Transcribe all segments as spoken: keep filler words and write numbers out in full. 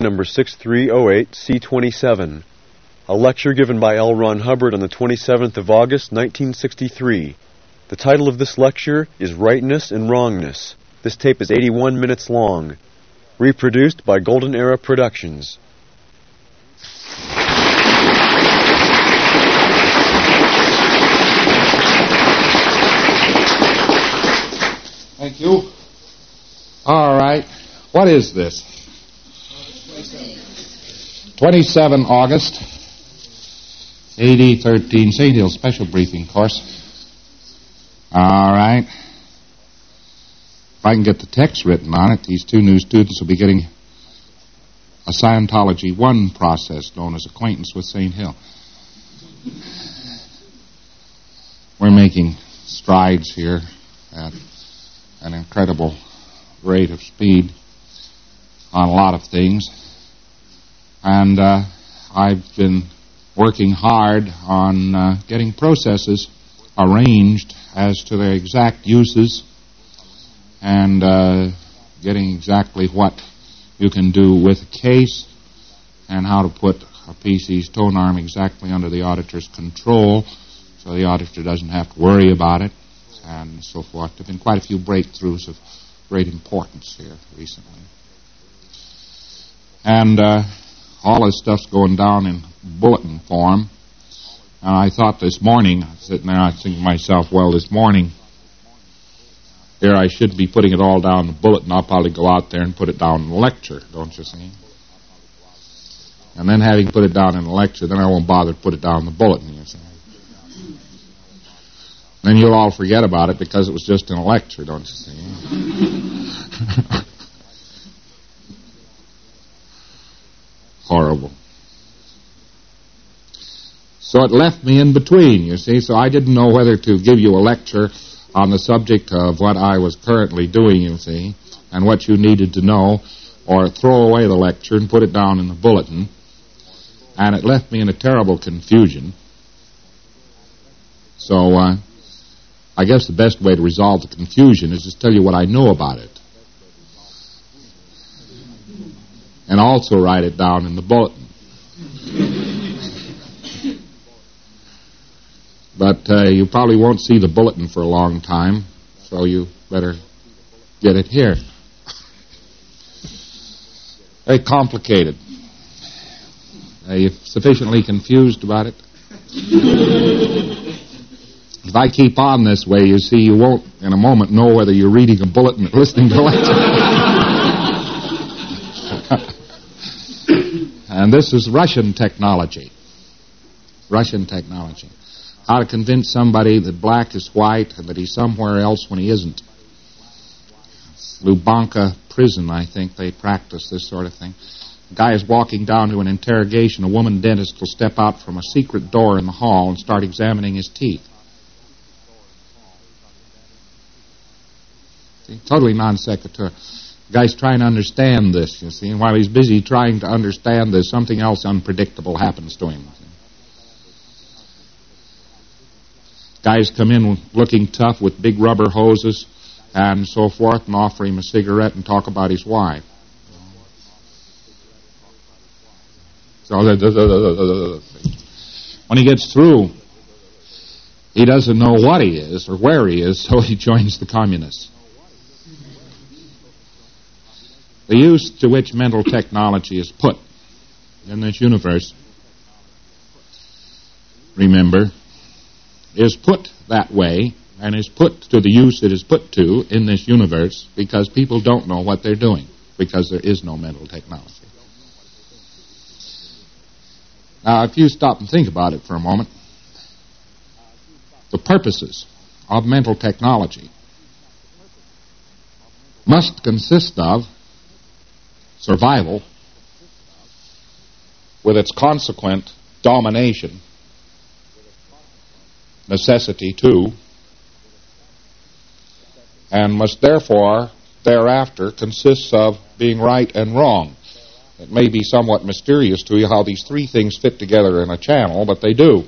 number six three oh eight C twenty-seven. A lecture given by L. Ron Hubbard on the twenty-seventh of August, nineteen sixty-three. The title of this lecture is Rightness and Wrongness. This tape is eighty-one minutes long. Reproduced by Golden Era Productions. Thank you. All right. What is this? twenty-seven August, A D thirteen, Saint Hill Special Briefing Course. All right. If I can get the text written on it, these two new students will be getting a Scientology one process known as Acquaintance with Saint Hill. We're making strides here at an incredible rate of speed on a lot of things. And uh, I've been working hard on uh, getting processes arranged as to their exact uses and uh, getting exactly what you can do with a case and how to put a P C's tone arm exactly under the auditor's control so the auditor doesn't have to worry about it and so forth. There have been quite a few breakthroughs of great importance here recently. And uh, all this stuff's going down in bulletin form. And I thought this morning, sitting there, I was thinking to myself, well, this morning, here I should be putting it all down in the bulletin. I'll probably go out there and put it down in the lecture, don't you see? And then having put it down in the lecture, then I won't bother to put it down in the bulletin, you see. Then you'll all forget about it because it was just in a lecture, don't you see? Horrible. So it left me in between, you see, so I didn't know whether to give you a lecture on the subject of what I was currently doing, you see, and what you needed to know, or throw away the lecture and put it down in the bulletin. And it left me in a terrible confusion. So, uh, I guess the best way to resolve the confusion is just tell you what I know about it. And also write it down in the bulletin. But uh, you probably won't see the bulletin for a long time, so you better get it here. Very complicated. Are you sufficiently confused about it? If I keep on this way, you see, you won't in a moment know whether you're reading a bulletin or listening to a lecture. And this is Russian technology. Russian technology. How to convince somebody that black is white and that he's somewhere else when he isn't. Lubyanka prison, I think, they practice this sort of thing. A guy is walking down to an interrogation. A woman dentist will step out from a secret door in the hall and start examining his teeth. See, totally non sequitur. The guy's trying to understand this, you see, and while he's busy trying to understand this, something else unpredictable happens to him. Guys come in looking tough with big rubber hoses and so forth and offer him a cigarette and talk about his wife. So when he gets through, he doesn't know what he is or where he is, so he joins the communists. The use to which mental technology is put in this universe, remember, is put that way and is put to the use it is put to in this universe because people don't know what they're doing because there is no mental technology. Now, if you stop and think about it for a moment, the purposes of mental technology must consist of survival with its consequent domination, necessity too, and must therefore thereafter consists of being right and wrong. It may be somewhat mysterious to you how these three things fit together in a channel, but they do.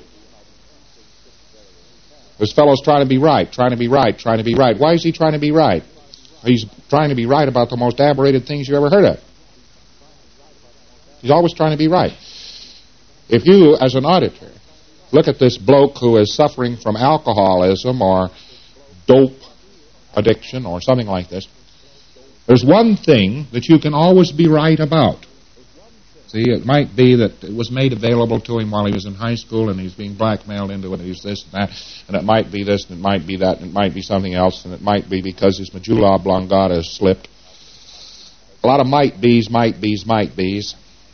This fellow's trying to be right, trying to be right, trying to be right. Why is he trying to be right? He's trying to be right about the most aberrated things you ever heard of. He's always trying to be right. If you, as an auditor, look at this bloke who is suffering from alcoholism or dope addiction or something like this, there's one thing that you can always be right about. See, it might be that it was made available to him while he was in high school and he's being blackmailed into it, he's this and that, and it might be this and it might be that and it might be something else, and it might be because his medulla oblongata has slipped. A lot of might be's, might be's, might be's.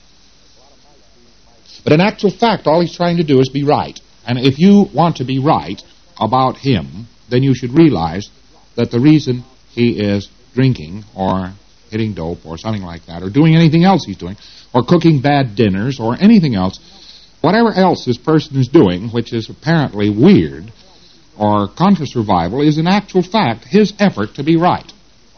But in actual fact, all he's trying to do is be right. And if you want to be right about him, then you should realize that the reason he is drinking or hitting dope or something like that, or doing anything else he's doing, or cooking bad dinners or anything else, whatever else this person is doing, which is apparently weird or contra survival, is in actual fact his effort to be right.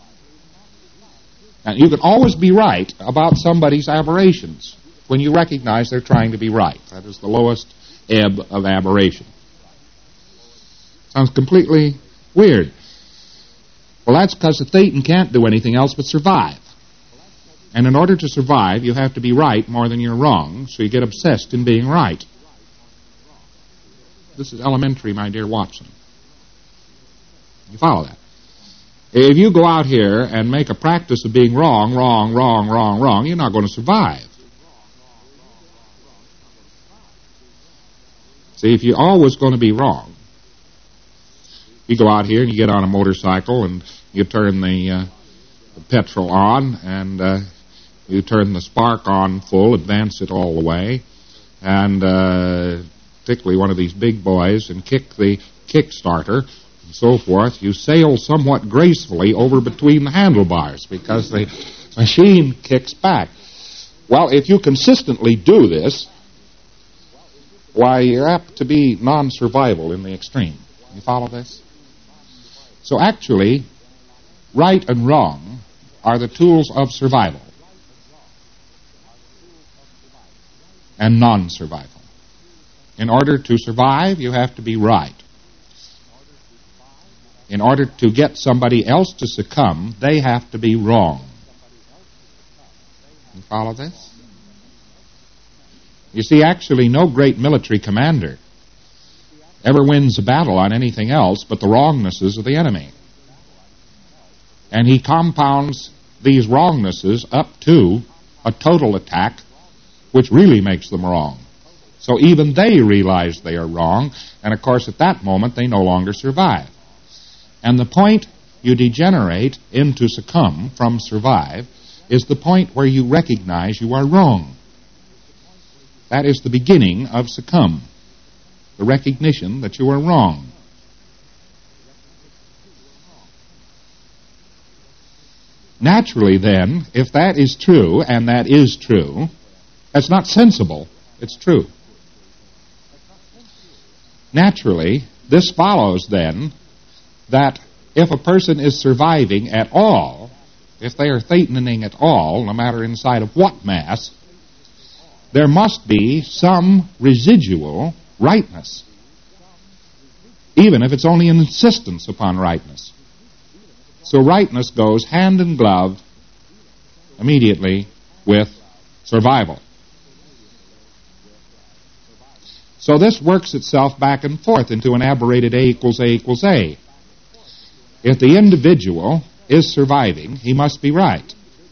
And you can always be right about somebody's aberrations when you recognize they're trying to be right. That is the lowest ebb of aberration. Sounds completely weird. Well, that's because the Thetan can't do anything else but survive. And in order to survive, you have to be right more than you're wrong, so you get obsessed in being right. This is elementary, my dear Watson. You follow that? If you go out here and make a practice of being wrong, wrong, wrong, wrong, wrong, you're not going to survive. See, if you're always going to be wrong, you go out here and you get on a motorcycle and you turn the, uh, the petrol on and uh, you turn the spark on full, advance it all the way, and uh, particularly one of these big boys, and kick the kickstarter and so forth. You sail somewhat gracefully over between the handlebars because the machine kicks back. Well, if you consistently do this, why, you're apt to be non-survival in the extreme. You follow this? So actually, right and wrong are the tools of survival and non-survival. In order to survive, you have to be right. In order to get somebody else to succumb, they have to be wrong. You follow this? You see, actually, no great military commander ever wins a battle on anything else but the wrongnesses of the enemy. And he compounds these wrongnesses up to a total attack, which really makes them wrong. So even they realize they are wrong, and of course at that moment they no longer survive. And the point you degenerate into succumb from survive is the point where you recognize you are wrong. That is the beginning of succumb, the recognition that you are wrong. Naturally, then, if that is true, and that is true, that's not sensible, it's true. Naturally, this follows, then, that if a person is surviving at all, if they are Thetaning at all, no matter inside of what mass, there must be some residual rightness, even if it's only an insistence upon rightness. So rightness goes hand in glove immediately with survival. So this works itself back and forth into an aberrated A equals A equals A. If the individual is surviving, he must be right.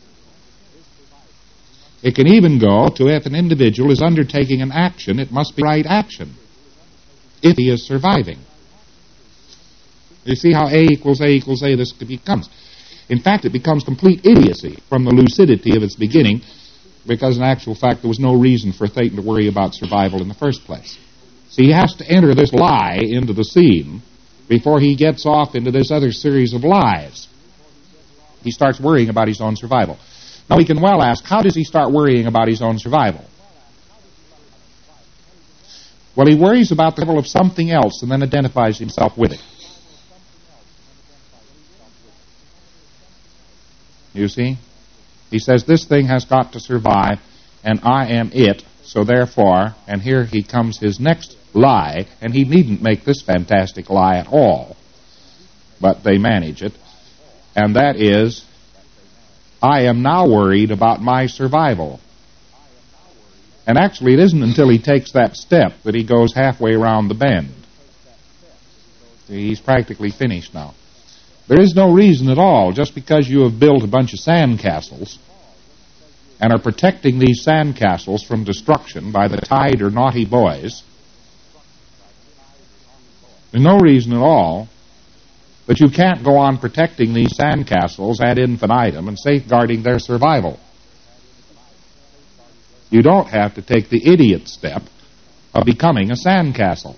It can even go to if an individual is undertaking an action, it must be right action, if he is surviving. You see how A equals A equals A this becomes. In fact, it becomes complete idiocy from the lucidity of its beginning, because in actual fact there was no reason for Thetan to worry about survival in the first place. So he has to enter this lie into the scene before he gets off into this other series of lies. He starts worrying about his own survival. Now we can well ask, how does he start worrying about his own survival? Well, he worries about the level of something else and then identifies himself with it. You see? He says, this thing has got to survive, and I am it, so therefore, and here he comes his next lie, and he needn't make this fantastic lie at all, but they manage it, and that is, I am now worried about my survival. And actually, it isn't until he takes that step that he goes halfway around the bend. He's practically finished now. There is no reason at all, just because you have built a bunch of sandcastles and are protecting these sandcastles from destruction by the tied or naughty boys, there's no reason at all that you can't go on protecting these sandcastles ad infinitum and safeguarding their survival. You don't have to take the idiot step of becoming a sandcastle.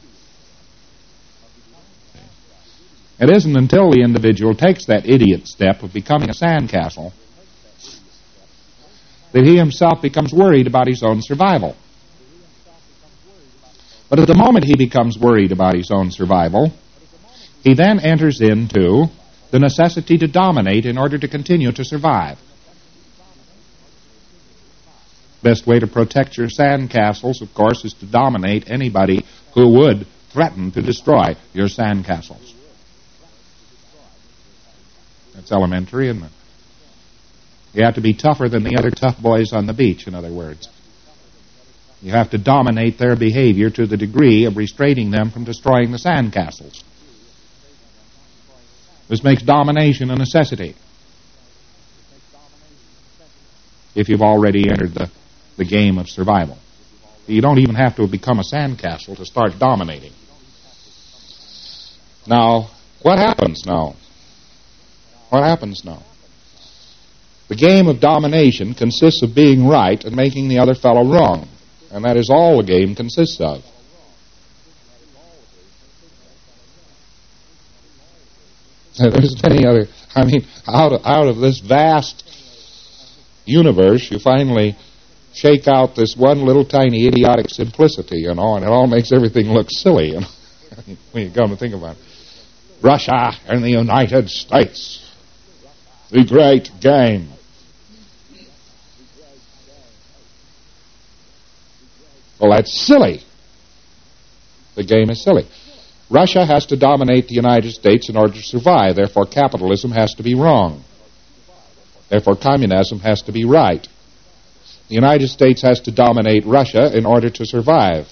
It isn't until the individual takes that idiot step of becoming a sandcastle that he himself becomes worried about his own survival. But at the moment he becomes worried about his own survival, he then enters into the necessity to dominate in order to continue to survive. Best way to protect your sandcastles, of course, is to dominate anybody who would threaten to destroy your sandcastles. That's elementary, isn't it? You have to be tougher than the other tough boys on the beach, in other words. You have to dominate their behavior to the degree of restraining them from destroying the sandcastles. This makes domination a necessity. If you've already entered the, the game of survival. You don't even have to become a sandcastle to start dominating. Now, what happens now? What happens now? The game of domination consists of being right and making the other fellow wrong. And that is all the game consists of. There isn't any other... I mean, out of, out of this vast universe, you finally shake out this one little tiny idiotic simplicity, you know, and it all makes everything look silly, you know, when you come to think about it. Russia and the United States. The great game. Well, that's silly. The game is silly. Russia has to dominate the United States in order to survive. Therefore, capitalism has to be wrong. Therefore, communism has to be right. The United States has to dominate Russia in order to survive.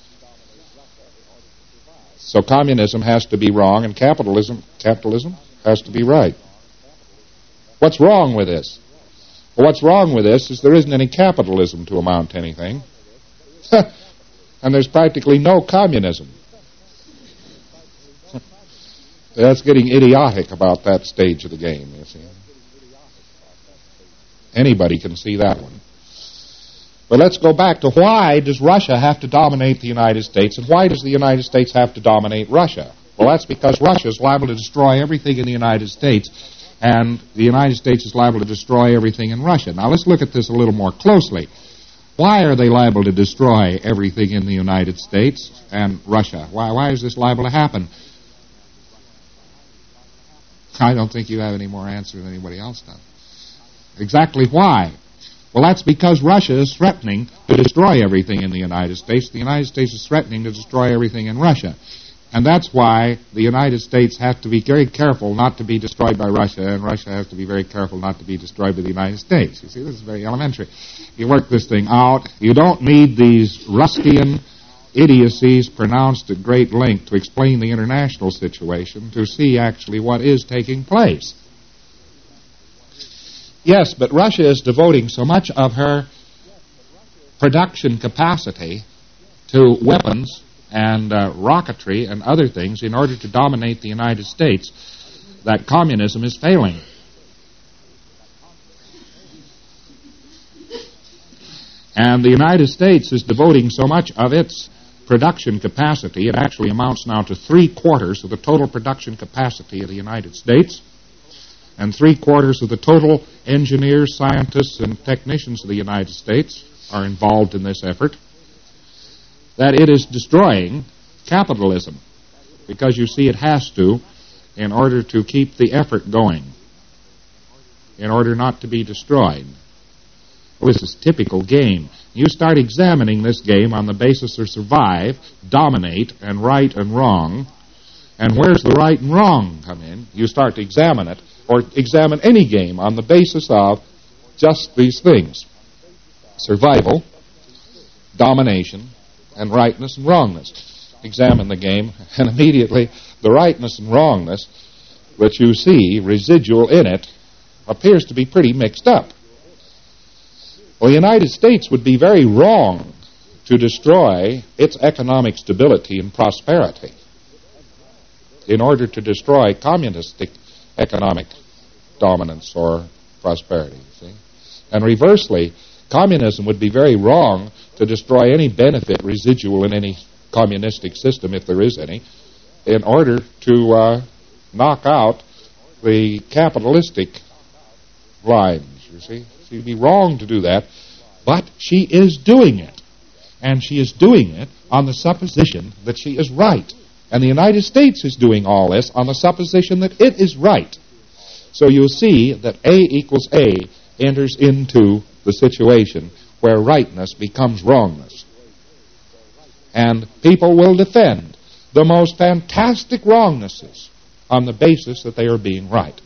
So communism has to be wrong, and capitalism capitalism has to be right. What's wrong with this? Well, what's wrong with this is there isn't any capitalism to amount to anything. And there's practically no communism. That's getting idiotic about that stage of the game, you see. Anybody can see that one. But let's go back to why does Russia have to dominate the United States, and why does the United States have to dominate Russia? Well, that's because Russia is liable to destroy everything in the United States, and the United States is liable to destroy everything in Russia. Now, let's look at this a little more closely. Why are they liable to destroy everything in the United States and Russia? Why, why is this liable to happen? I don't think you have any more answer than anybody else does. Exactly why? Well, that's because Russia is threatening to destroy everything in the United States. The United States is threatening to destroy everything in Russia. And that's why the United States has to be very careful not to be destroyed by Russia, and Russia has to be very careful not to be destroyed by the United States. You see, this is very elementary. You work this thing out. You don't need these Ruskian idiocies pronounced at great length to explain the international situation to see actually what is taking place. Yes, but Russia is devoting so much of her production capacity to weapons and uh, rocketry and other things in order to dominate the United States that communism is failing. And the United States is devoting so much of its production capacity, it actually amounts now to three-quarters of the total production capacity of the United States, and three-quarters of the total engineers, scientists, and technicians of the United States are involved in this effort, that it is destroying capitalism, because you see it has to in order to keep the effort going, in order not to be destroyed. Well, this is typical game. You start examining this game on the basis of survive, dominate, and right and wrong, and where's the right and wrong come in? You start to examine it, or examine any game on the basis of just these things: survival, domination, and rightness and wrongness. Examine the game, and immediately the rightness and wrongness that you see residual in it appears to be pretty mixed up. Well, the United States would be very wrong to destroy its economic stability and prosperity in order to destroy communistic economic dominance or prosperity. See? And reversely, communism would be very wrong to destroy any benefit residual in any communistic system, if there is any, in order to uh, knock out the capitalistic lines, you see. She'd be wrong to do that, but she is doing it. And she is doing it on the supposition that she is right. And the United States is doing all this on the supposition that it is right. So you'll see that A equals A enters into the situation where rightness becomes wrongness. And people will defend the most fantastic wrongnesses on the basis that they are being right.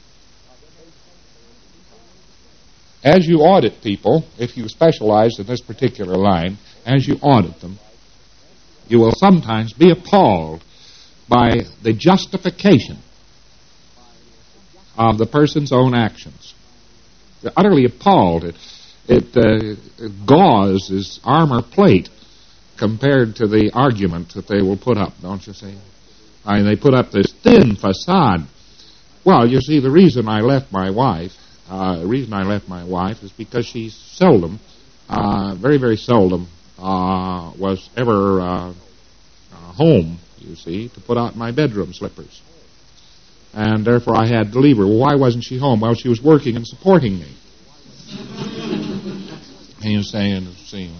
As you audit people, if you specialize in this particular line, as you audit them, you will sometimes be appalled by the justification of the person's own actions. They're utterly appalled. It, it, uh, it gauze his armor plate compared to the argument that they will put up, don't you see? I mean, they put up this thin facade. Well, you see, the reason I left my wife, uh, the reason I left my wife is because she seldom, uh, very, very seldom, uh, was ever uh, uh, home, you see, to put out my bedroom slippers. And therefore I had to leave her. Well, why wasn't she home? Well, she was working and supporting me. And he was saying, saying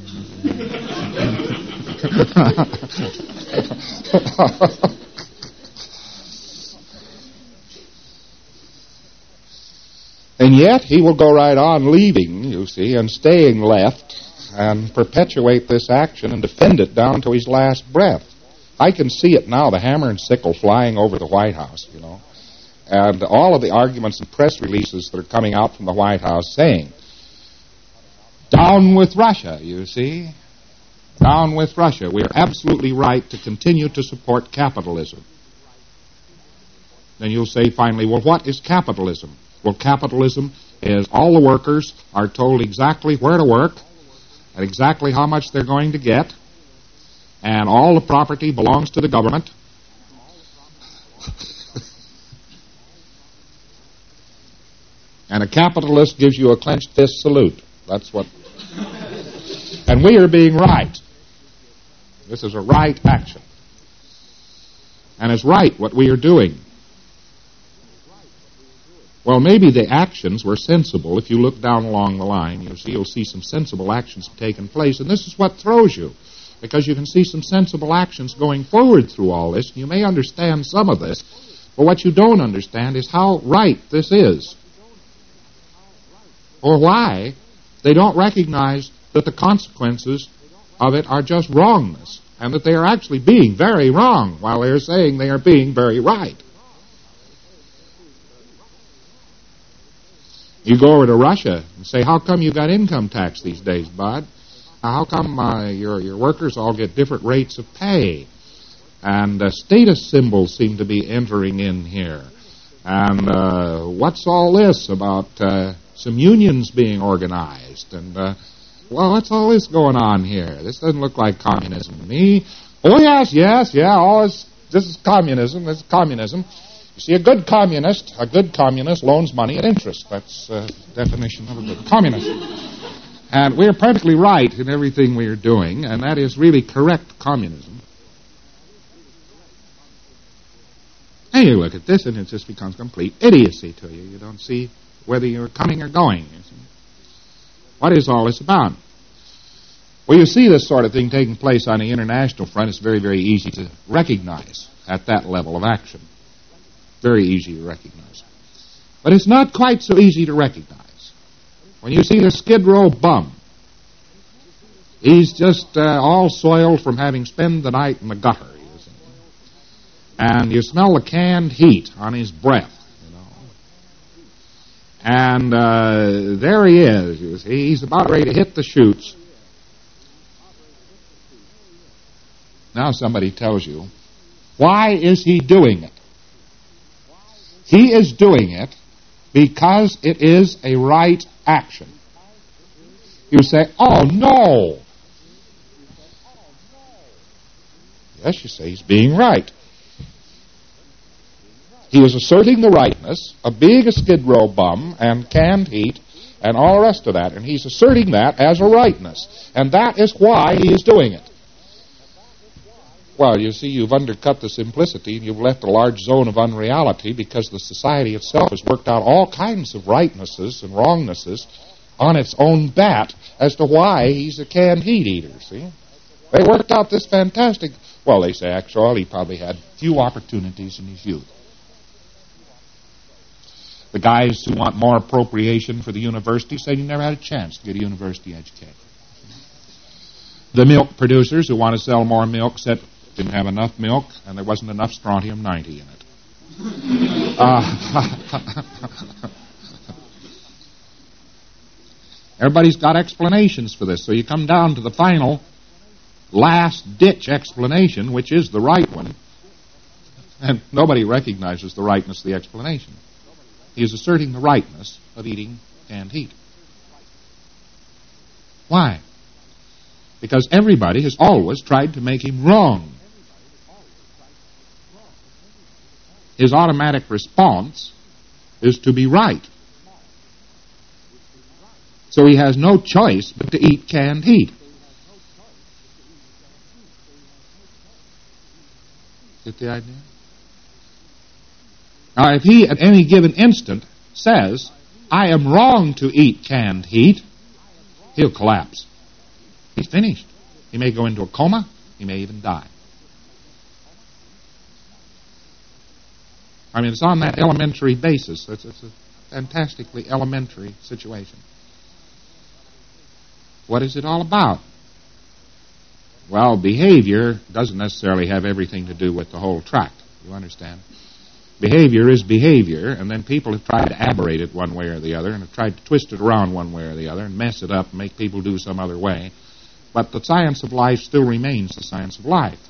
and yet he will go right on leaving, you see, and staying left and perpetuate this action and defend it down to his last breath. I can see it now, the hammer and sickle flying over the White House, you know, and all of the arguments and press releases that are coming out from the White House saying, down with Russia, you see, down with Russia. We are absolutely right to continue to support capitalism. Then you'll say finally, well, what is capitalism? Well, capitalism is all the workers are told exactly where to work and exactly how much they're going to get, and all the property belongs to the government. And a capitalist gives you a clenched fist salute. That's what... And we are being right. This is a right action. And it's right what we are doing. Well, maybe the actions were sensible. If you look down along the line, you'll see, you'll see some sensible actions have taken place. And this is what throws you, because you can see some sensible actions going forward through all this. You may understand some of this, but what you don't understand is how right this is, or why they don't recognize that the consequences of it are just wrongness, and that they are actually being very wrong while they're saying they are being very right. You go over to Russia and say, how come you got income tax these days, bud? How come uh, your, your workers all get different rates of pay? And uh, status symbols seem to be entering in here. And uh, what's all this about uh, some unions being organized? And, uh, well, what's all this going on here? This doesn't look like communism to me. Oh, yes, yes, yeah, all this, this is communism, this is communism. You see, a good communist, a good communist loans money at interest. That's the uh, definition of a good communist. And we're perfectly right in everything we are doing, and that is really correct communism. And you look at this, and it just becomes complete idiocy to you. You don't see whether you're coming or going. You see. What is all this about? Well, you see this sort of thing taking place on the international front. It's very, very easy to recognize at that level of action. Very easy to recognize. But it's not quite so easy to recognize. When you see the Skid Row bum, he's just uh, all soiled from having spent the night in the gutter, you see. And you smell the canned heat on his breath, you know. And uh, there he is, you see. He's about ready to hit the chutes. Now somebody tells you, why is he doing it? He is doing it because it is a right action. You say, oh, no. Yes, you say he's being right. He is asserting the rightness of being a Skid Row bum and canned heat and all the rest of that. And he's asserting that as a rightness. And that is why he is doing it. Well, you see, you've undercut the simplicity and you've left a large zone of unreality because the society itself has worked out all kinds of rightnesses and wrongnesses on its own bat as to why he's a canned heat eater, see? They worked out this fantastic... Well, they say, actually, he probably had few opportunities in his youth. The guys who want more appropriation for the university say you never had a chance to get a university education. The milk producers who want to sell more milk said didn't have enough milk and there wasn't enough strontium ninety in it. Uh, everybody's got explanations for this, so you come down to the final last-ditch explanation, which is the right one, and nobody recognizes the rightness of the explanation. He is asserting the rightness of eating canned heat. Why? Because everybody has always tried to make him wrong. His automatic response is to be right. So he has no choice but to eat canned heat. Get the idea? Now, if he at any given instant says, I am wrong to eat canned heat, he'll collapse. He's finished. He may go into a coma. He may even die. I mean, it's on that elementary basis. It's, it's a fantastically elementary situation. What is it all about? Well, behavior doesn't necessarily have everything to do with the whole tract. You understand? Behavior is behavior, and then people have tried to aberrate it one way or the other, and have tried to twist it around one way or the other, and mess it up and make people do some other way. But the science of life still remains the science of life.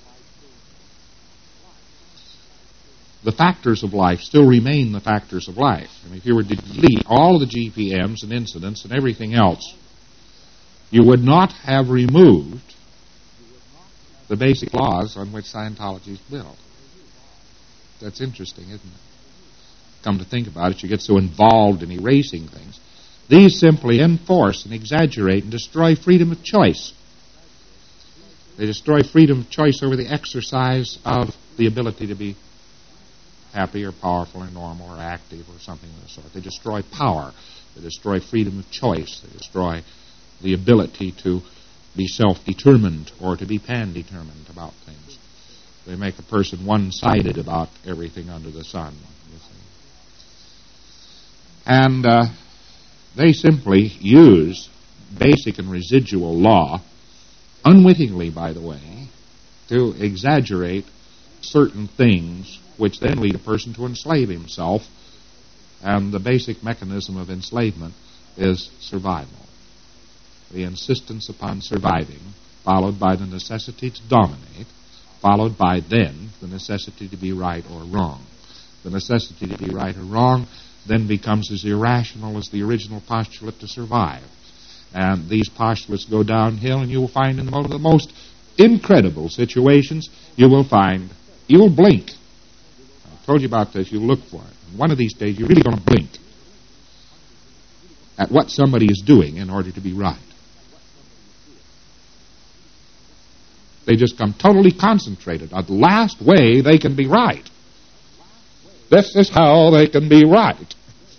The factors of life still remain the factors of life. I mean, if you were to delete all of the G P Ms and incidents and everything else, you would not have removed the basic laws on which Scientology is built. That's interesting, isn't it? Come to think about it, you get so involved in erasing things. These simply enforce and exaggerate and destroy freedom of choice. They destroy freedom of choice over the exercise of the ability to be happy or powerful or normal or active or something of the sort. They destroy power. They destroy freedom of choice. They destroy the ability to be self-determined or to be pan-determined about things. They make a person one-sided about everything under the sun. You see. And uh, they simply use basic and residual law, unwittingly, by the way, to exaggerate certain things which then lead a person to enslave himself. And the basic mechanism of enslavement is survival. The insistence upon surviving, followed by the necessity to dominate, followed by then the necessity to be right or wrong. The necessity to be right or wrong then becomes as irrational as the original postulate to survive. And these postulates go downhill, and you will find in one of the most incredible situations, you will find, you will blink. I told you about this, you look for it. And one of these days, you're really going to blink at what somebody is doing in order to be right. They just come totally concentrated on the last way they can be right. This is how they can be right.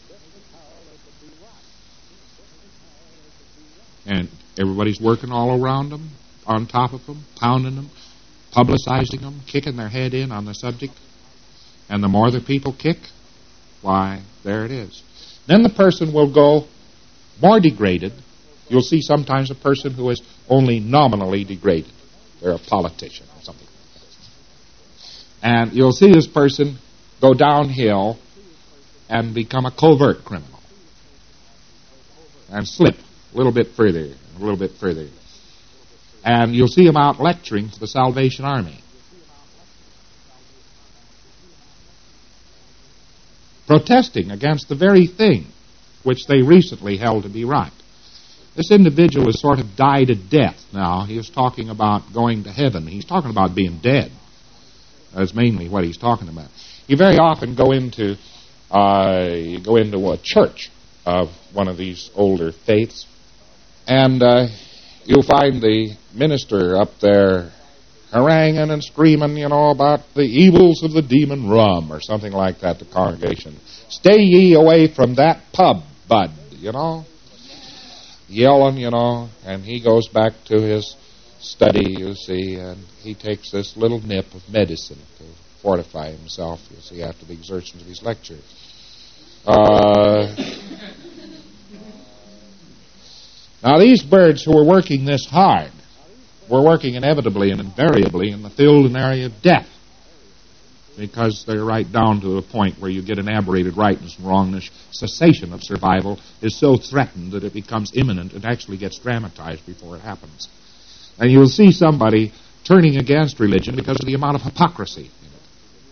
And everybody's working all around them, on top of them, pounding them, publicizing them, kicking their head in on the subject. And the more the people kick, why, there it is. Then the person will go more degraded. You'll see sometimes a person who is only nominally degraded. They're a politician or something like that. And you'll see this person go downhill and become a covert criminal. And slip a little bit further, a little bit further. And you'll see him out lecturing for the Salvation Army. Protesting against the very thing which they recently held to be right. This individual has sort of died a death now. He was talking about going to heaven. He's talking about being dead. That's mainly what he's talking about. You very often go into uh, you go into a church of one of these older faiths, and uh, you'll find the minister up there haranguing and screaming, you know, about the evils of the demon rum or something like that, the congregation. Stay ye away from that pub, bud, you know. Yelling, you know, and he goes back to his study, you see, and he takes this little nip of medicine to fortify himself, you see, after the exertions of his lecture. Uh, now, these birds who were working this hard were working inevitably and invariably in the field and area of death, because they're right down to a point where you get an aberrated rightness and wrongness. Cessation of survival is so threatened that it becomes imminent and actually gets dramatized before it happens. And you'll see somebody turning against religion because of the amount of hypocrisy in it.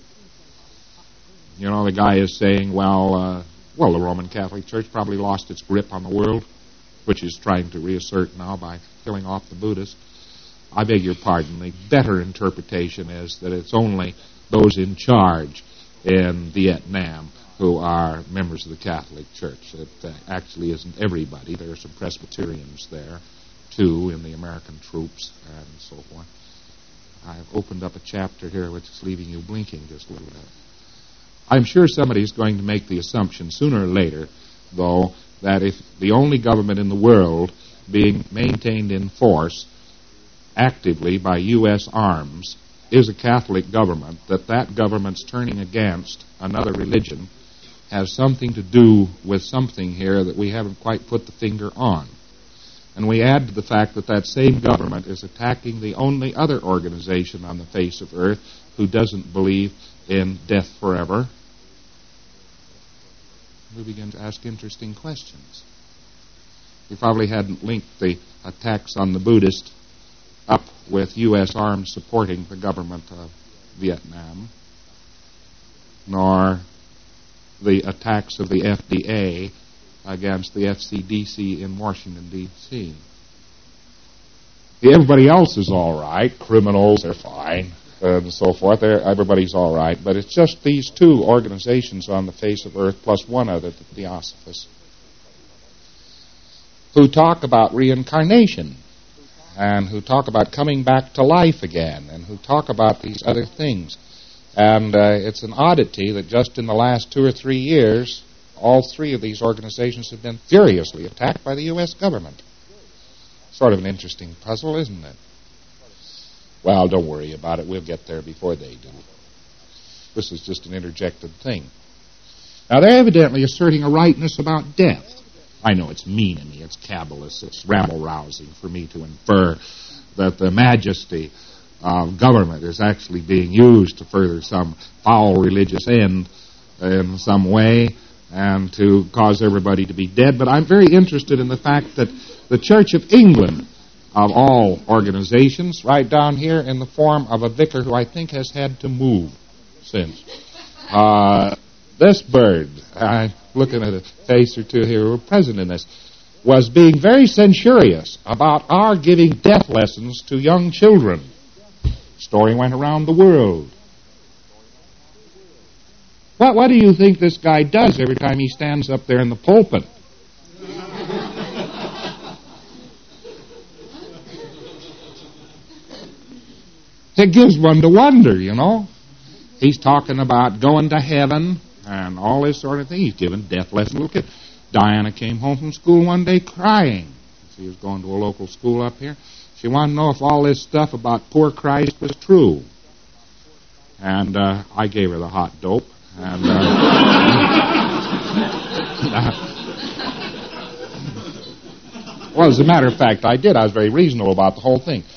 You know, the guy is saying, well, uh, well, the Roman Catholic Church probably lost its grip on the world, which is trying to reassert now by killing off the Buddhists. I beg your pardon. The better interpretation is that it's only those in charge in Vietnam who are members of the Catholic Church. It uh, actually isn't everybody. There are some Presbyterians there, too, in the American troops and so forth. I've opened up a chapter here which is leaving you blinking just a little bit. I'm sure somebody's going to make the assumption sooner or later, though, that if the only government in the world being maintained in force actively by U S arms is a Catholic government, that that government's turning against another religion has something to do with something here that we haven't quite put the finger on. And we add to the fact that that same government is attacking the only other organization on the face of earth who doesn't believe in death forever. We begin to ask interesting questions. We probably hadn't linked the attacks on the Buddhist up with U S arms supporting the government of Vietnam, nor the attacks of the F D A against the F C D C in Washington, D C Everybody else is all right. Criminals are fine, and so forth. They're, everybody's all right. But it's just these two organizations on the face of earth, plus one other, the Theosophists, who talk about reincarnation, and who talk about coming back to life again, and who talk about these other things. And uh, it's an oddity that just in the last two or three years, all three of these organizations have been furiously attacked by the U S government. Sort of an interesting puzzle, isn't it? Well, don't worry about it. We'll get there before they do. This is just an interjected thing. Now, they're evidently asserting a rightness about death. I know it's mean in me, it's cabalist, it's rabble-rousing for me to infer that the majesty of government is actually being used to further some foul religious end in some way and to cause everybody to be dead. But I'm very interested in the fact that the Church of England, of all organizations, right down here in the form of a vicar who I think has had to move since, uh, this bird, I'm looking at a face or two here who were present in this, was being very censorious about our giving death lessons to young children. The story went around the world. What, what do you think this guy does every time he stands up there in the pulpit? It gives one to wonder, you know. He's talking about going to heaven and all this sort of thing. He's giving death lessons. Look at Diana came home from school one day crying. She was going to a local school up here. She wanted to know if all this stuff about poor Christ was true. And uh, I gave her the hot dope. And uh, well, as a matter of fact, I did. I was very reasonable about the whole thing.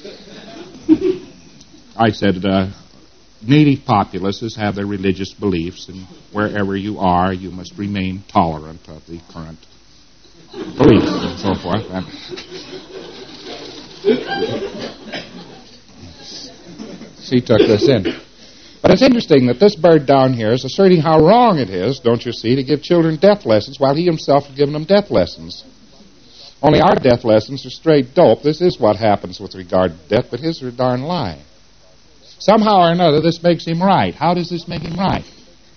I said, uh, native populaces have their religious beliefs, and wherever you are, you must remain tolerant of the current beliefs and so forth. And She took this in. But it's interesting that this bird down here is asserting how wrong it is, don't you see, to give children death lessons while he himself is giving them death lessons. Only our death lessons are straight dope. This is what happens with regard to death, but his are a darn lie. Somehow or another, this makes him right. How does this make him right?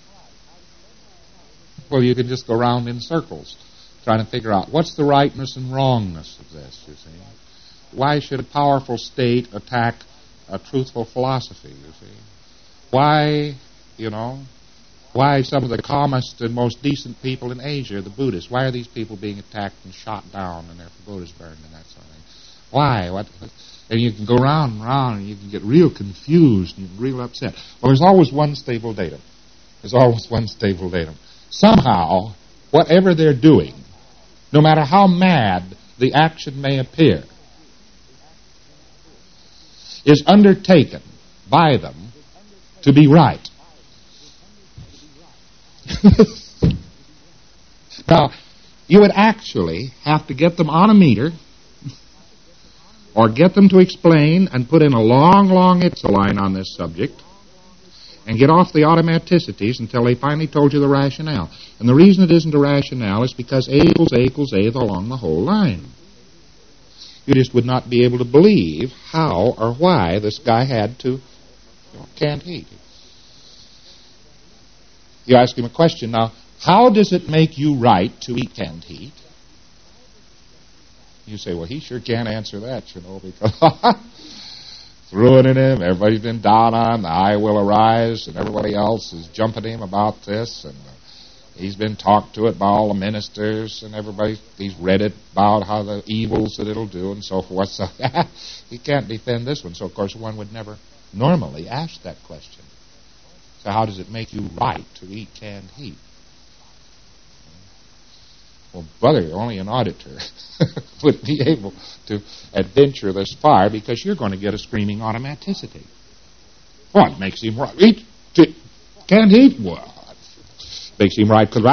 Well, you can just go around in circles trying to figure out what's the rightness and wrongness of this, you see. Why should a powerful state attack a truthful philosophy, you see? Why, you know, why some of the calmest and most decent people in Asia, the Buddhists, why are these people being attacked and shot down and their pagodas burned and that sort of thing? Why? What? And you can go round and round and you can get real confused and real upset. Well, there's always one stable datum. There's always one stable datum. Somehow, whatever they're doing, no matter how mad the action may appear, is undertaken by them to be right. Now, you would actually have to get them on a meter or get them to explain and put in a long, long line on this subject and get off the automaticities until they finally told you the rationale. And the reason it isn't a rationale is because A equals A equals A along the whole line. You just would not be able to believe how or why this guy had to, you know, canned heat. You ask him a question now, how does it make you right to eat canned heat? You say, well, he sure can't answer that, you know, because threw it in him, everybody's been down on him, the I will arise, and everybody else is jumping him about this, and uh, he's been talked to it by all the ministers, and everybody, he's read it about how the evils that it'll do, and so forth, so he can't defend this one. So, of course, one would never normally ask that question. So how does it make you right to eat canned heat? Well, brother, only an auditor would be able to adventure this far because you're going to get a screaming automaticity. What makes him right? Eat, t- can't eat what? Makes him right. And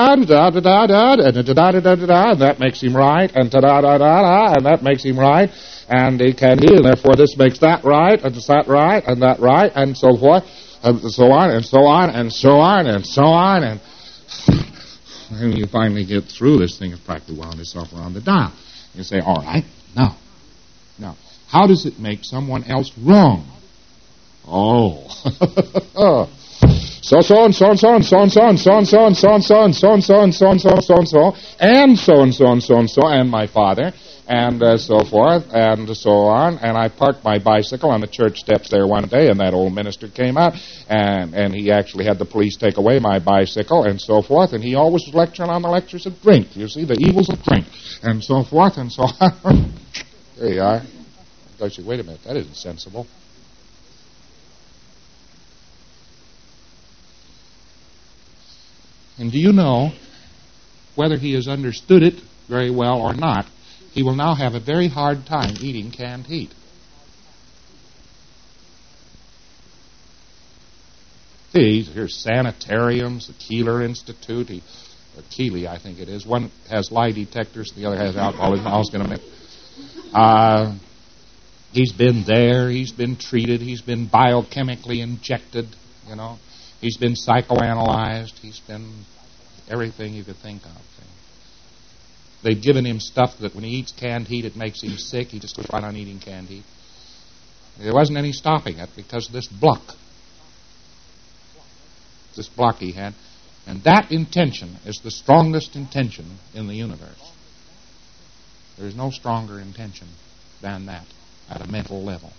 that makes him right. And and that makes him right. And he can't eat, and therefore this makes that right, and that right, and that right, and so forth, and so on, and so on, and so on, and so on, and when you finally get through this thing, it's practically wound itself around the dial. You say, all right, now, now, how does it make someone else wrong? Oh, so so and so and so and so and so and so and so and so and so and so and so and so and so and so and so and so and so and so and so and my father and uh, so forth and so on. And I parked my bicycle on the church steps there one day, and that old minister came out, and and he actually had the police take away my bicycle and so forth. And he always was lecturing on the lectures of drink. You see, the evils of drink and so forth and so on. There you are. I say, wait a minute, that isn't sensible. And do you know, whether he has understood it very well or not, he will now have a very hard time eating canned heat. See, here's sanitariums, the Keeler Institute, he, or Keeley, I think it is. One has lie detectors, the other has alcoholism. I was going to admit. Uh, he's been there, he's been treated, he's been biochemically injected, you know. He's been psychoanalyzed. He's been everything you could think of. They've given him stuff that when he eats canned heat, it makes him sick. He just goes right on eating canned heat. There wasn't any stopping it because of this block. This block he had. And that intention is the strongest intention in the universe. There's no stronger intention than that at a mental level.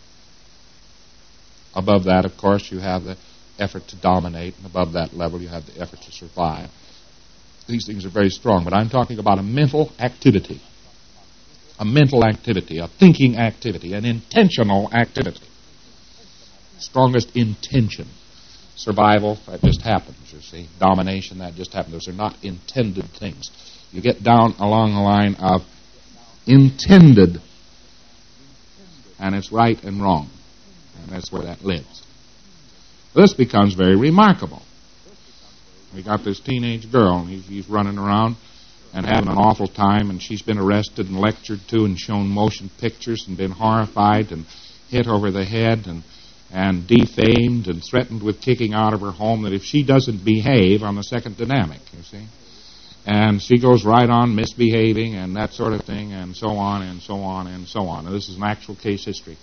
Above that, of course, you have the effort to dominate, and above that level you have the effort to survive. These things are very strong, but I'm talking about a mental activity. A mental activity, a thinking activity, an intentional activity. Strongest intention. Survival, that just happens, you see. Domination, that just happens. Those are not intended things. You get down along the line of intended, and it's right and wrong. And that's where that lives. This becomes very remarkable. We got this teenage girl, and he's, he's running around, and having an awful time, and she's been arrested and lectured to and shown motion pictures and been horrified and hit over the head and, and defamed and threatened with kicking out of her home that if she doesn't behave on the second dynamic, you see. And she goes right on misbehaving and that sort of thing and so on and so on and so on. And this is an actual case history.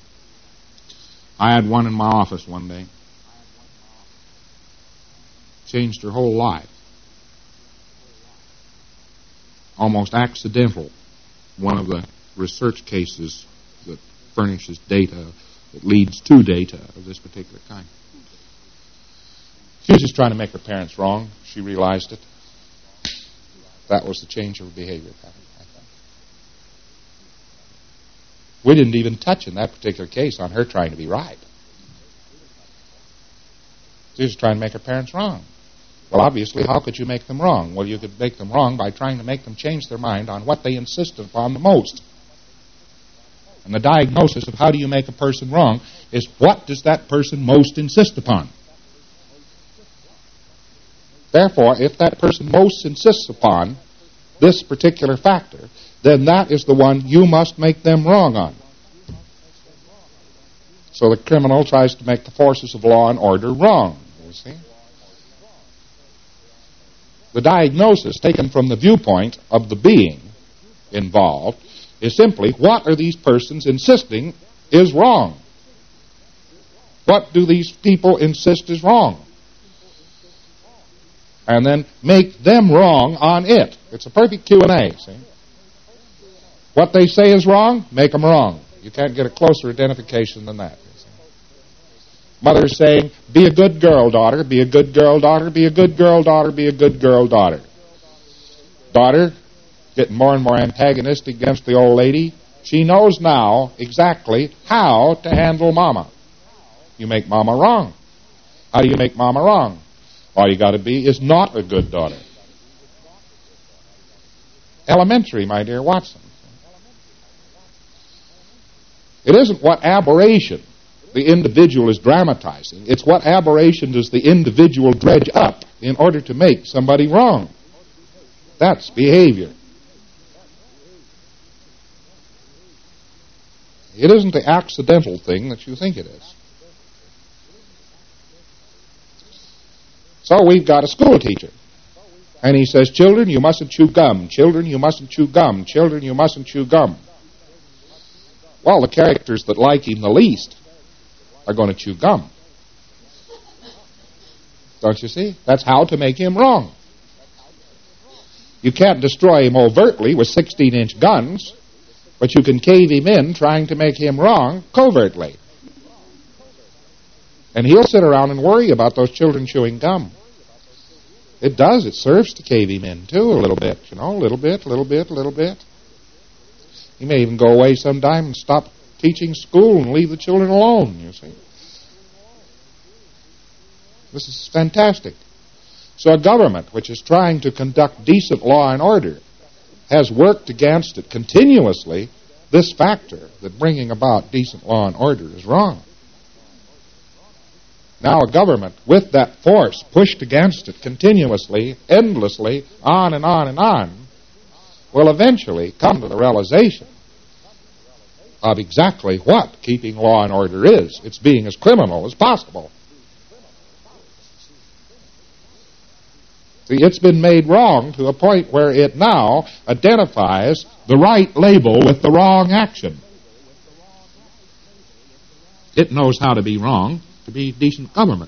I had one in my office one day. Changed her whole life. Almost accidental. One of the research cases that furnishes data, that leads to data of this particular kind. She was just trying to make her parents wrong. She realized it. That was the change of her behavior pattern, I think. We didn't even touch in that particular case on her trying to be right. She was trying to make her parents wrong. Well, obviously, how could you make them wrong? Well, you could make them wrong by trying to make them change their mind on what they insisted upon the most. And the diagnosis of how do you make a person wrong is what does that person most insist upon? Therefore, if that person most insists upon this particular factor, then that is the one you must make them wrong on. So the criminal tries to make the forces of law and order wrong, you see. The diagnosis taken from the viewpoint of the being involved is simply what are these persons insisting is wrong? What do these people insist is wrong? And then make them wrong on it. It's a perfect Q and A, see? What they say is wrong, make them wrong. You can't get a closer identification than that. You see? Mother's saying, be a good girl, daughter, be a good girl, daughter, be a good girl, daughter, be a good girl, daughter. Daughter, getting more and more antagonistic against the old lady. She knows now exactly how to handle Mama. You make Mama wrong. How do you make Mama wrong? All you got to be is not a good daughter. Elementary, my dear Watson. It isn't what aberration the individual is dramatizing. It's what aberration does the individual dredge up in order to make somebody wrong. That's behavior. It isn't the accidental thing that you think it is. So we've got a school teacher. And he says, children, you mustn't chew gum. Children, you mustn't chew gum. Children, you mustn't chew gum. Well, the characters that like him the least are going to chew gum. Don't you see? That's how to make him wrong. You can't destroy him overtly with sixteen-inch guns, but you can cave him in trying to make him wrong covertly. And he'll sit around and worry about those children chewing gum. It does. It serves to cave him in, too, a little bit. You know, a little bit, a little bit, a little bit. He may even go away sometime and stop teaching school and leave the children alone, you see. This is fantastic. So a government which is trying to conduct decent law and order has worked against it continuously, this factor that bringing about decent law and order is wrong. Now a government with that force pushed against it continuously, endlessly, on and on and on, will eventually come to the realization of exactly what keeping law and order is. It's being as criminal as possible. See, it's been made wrong to a point where it now identifies the right label with the wrong action. It knows how to be wrong to be decent government.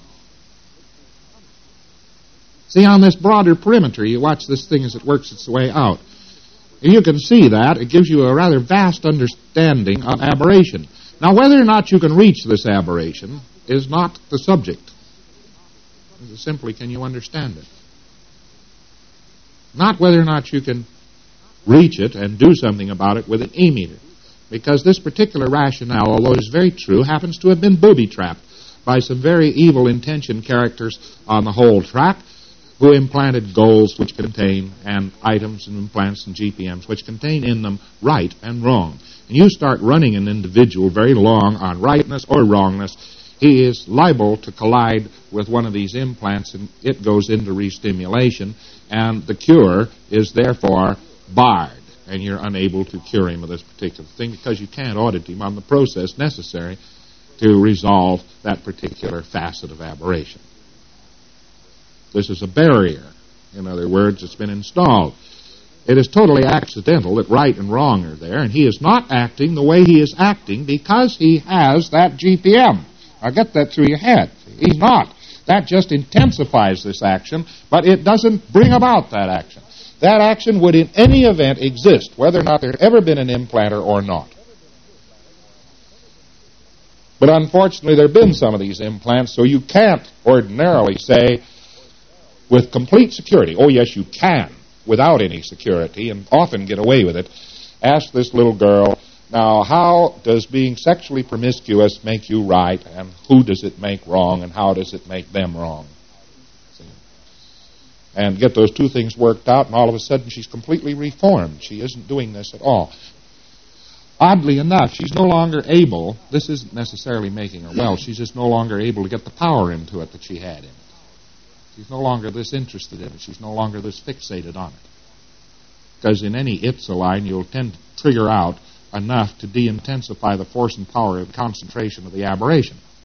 See, on this broader perimeter, you watch this thing as it works its way out. And you can see that. It gives you a rather vast understanding of aberration. Now, whether or not you can reach this aberration is not the subject. It's simply, can you understand it? Not whether or not you can reach it and do something about it with an e-meter. Because this particular rationale, although it is very true, happens to have been booby-trapped by some very evil-intentioned characters on the whole track who implanted goals which contain, and items and implants and G P Ms which contain in them right and wrong. And you start running an individual very long on rightness or wrongness, he is liable to collide with one of these implants, and it goes into restimulation, and the cure is therefore barred, and you're unable to cure him of this particular thing because you can't audit him on the process necessary to resolve that particular facet of aberration. This is a barrier. In other words, it's been installed. It is totally accidental that right and wrong are there, and he is not acting the way he is acting because he has that G P M. Now get that through your head. He's not. That just intensifies this action, but it doesn't bring about that action. That action would in any event exist, whether or not there had ever been an implanter or not. But unfortunately, there have been some of these implants, so you can't ordinarily say with complete security, oh yes, you can, without any security, and often get away with it. Ask this little girl, now how does being sexually promiscuous make you right, and who does it make wrong, and how does it make them wrong? See? And get those two things worked out, and all of a sudden she's completely reformed. She isn't doing this at all. Oddly enough, she's no longer able, this isn't necessarily making her well, she's just no longer able to get the power into it that she had in it. She's no longer this interested in it. She's no longer this fixated on it. Because in any I T S A line, you'll tend to trigger out enough to de-intensify the force and power and concentration of the aberration.